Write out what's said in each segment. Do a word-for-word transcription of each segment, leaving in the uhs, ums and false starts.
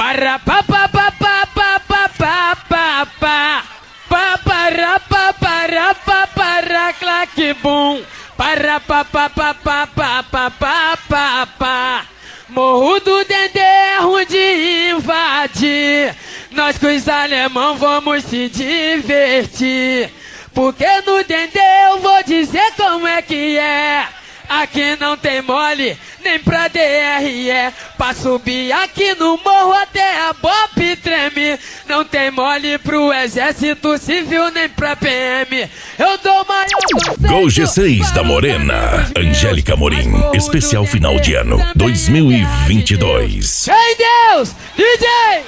Para pa pa pa pa pa pa pa pa pa pa para pa para pa para claque bum. Para pa pa pa pa pa pa pa pa pa. Morro do Dendê é ruim de invadir. Nós com os alemão vamos se divertir. Porque no Dendê eu vou dizer como é que é. Aqui não tem mole, nem pra D R E. Pra subir aqui no morro até a Bop treme. Não tem mole pro Exército Civil, nem pra P M. Eu dou maior... Gol G seis da Morena, Angélica Amorim. Especial final de ano dois mil e vinte e dois. Ei Deus, D J!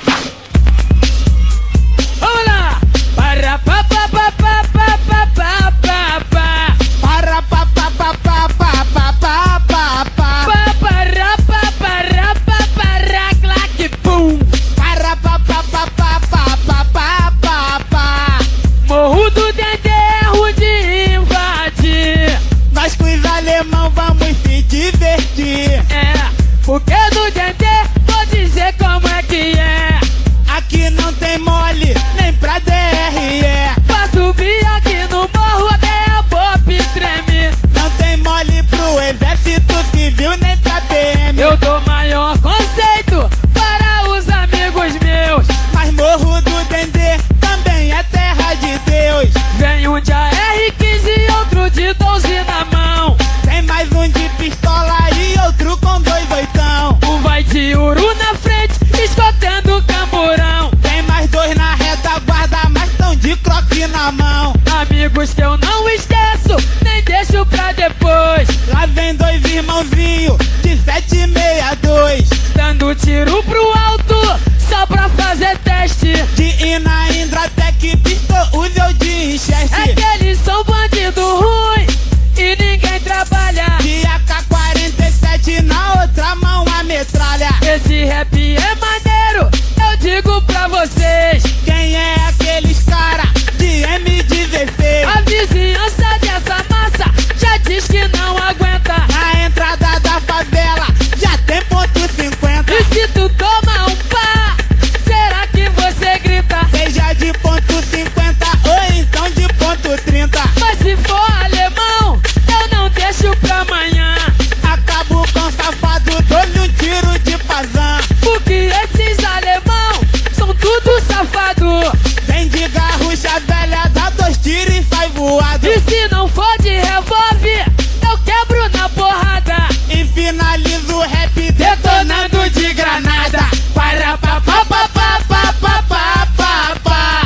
Vamos lá! Para pa pa pa pa pa pa pa pa pa. Para pa pa pa pa pa pa pa pa pa. Para pa para pa para claque pum. Para pa pa pa pa pa pa pa pa pa. Morro do Dendê é ruim de invadir. Nós com os alemão vamos se divertir. É, porque no Dendê vou dizer como é que é. Aqui não tem mole, nem pra D R E. Pra subir aqui no morro até a Bop treme. Não tem mole pro Exército Civil, nem pra P M. Eu dou maior conceito para os amigos meus. Mas Morro do Dendê também é terra de Deus. Vem um de A R quinze e outro de doze na mão. Tem mais um de pistola e outro com dois oitão. Um vai de uru na frente, escotando o camburão. Tem mais dois na retaguarda, mas tão de croque na mão. Amigos que eu não esqueço, nem deixo pra depois. Lá vem dois irmãozinhos de sete e meia dois. Dando tiro pro alto, só pra fazer teste. De Ina, Indratec, Pistol, Uzi de Winchester. É que eles são bandido ruim e ninguém trabalha. De A K quarenta e sete na outra mão a metralha. Esse rap é maneiro, eu digo pra vocês. Quem é aqueles cara de M dezesseis? A vizinhança dessa massa já diz que não aguenta. Na entrada da favela já tem ponto cinquenta. E se tu toma um pá, será que você grita? Seja de ponto cinquenta ou então de ponto trinta. Mas se for alemão, eu não deixo pra amanhã. Acabo com safado, dou-lhe um tiro de pazão. Porque esses alemão são tudo safado. Vem de garrucha velha, dá dois tiros e sai voado. E se não for de revólver, eu quebro na porrada. E finalizo o rap detonando de granada. Para pa pa pa pa pa pa pa pa pa.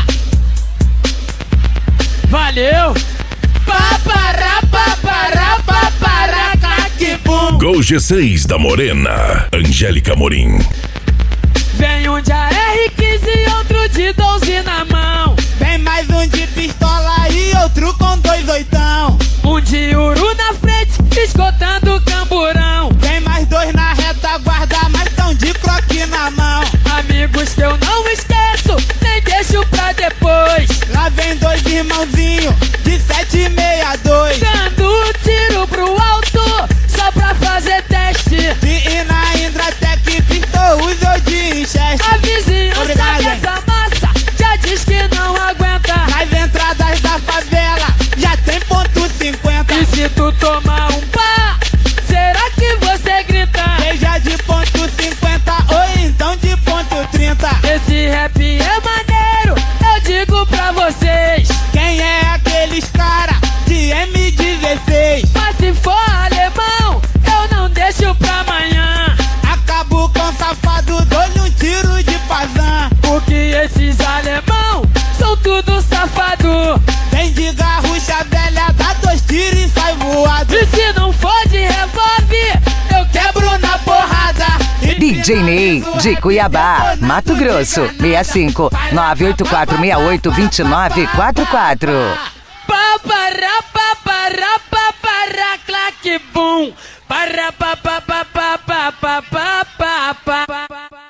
Valeu! Pa para pa para pa para claque bum. Gol G seis da Morena, Angélica Amorim. Vem um de A R quinze e outro de doze na mão. Vem mais um de pistola e outro com dois oitão. Um de uru na frente, escotando o camburão. Vem mais dois na retaguarda, mas tão de croque na mão. Amigos que eu não esqueço, nem deixo pra depois. Lá vem dois irmãozinhos de sete e meia dois. Dando tiro pro alto, só pra fazer teste. De Ina, Indratec, Pistol, Uzi de Winchester. A vizinhança Obrigado, dessa massa já diz que não aguenta. Nas entradas da favela já tem ponto cinquenta. E se tu tomar um pá, será que você grita? Seja de ponto cinquenta ou então de ponto trinta. Esse rap é maneiro, eu digo pra vocês. Quem é aqueles cara de M dezesseis? Mas se for alemão, eu não deixo pra amanhã. Acabo com safado, dou-lhe um tiro de pazão. Porque esses alemão são tudo safado. Vem de garrucha velha, dá dois tiros e sai voado. E se não for de revólver, eu quebro na porrada. E D J Ney, de Cuiabá, Mato Grosso, seis cinco nove oito quatro seis oito dois nove quatro quatro. Pa para pa para pa para claque bum. Para pa pa pa pa pa pa pa pa pa pa.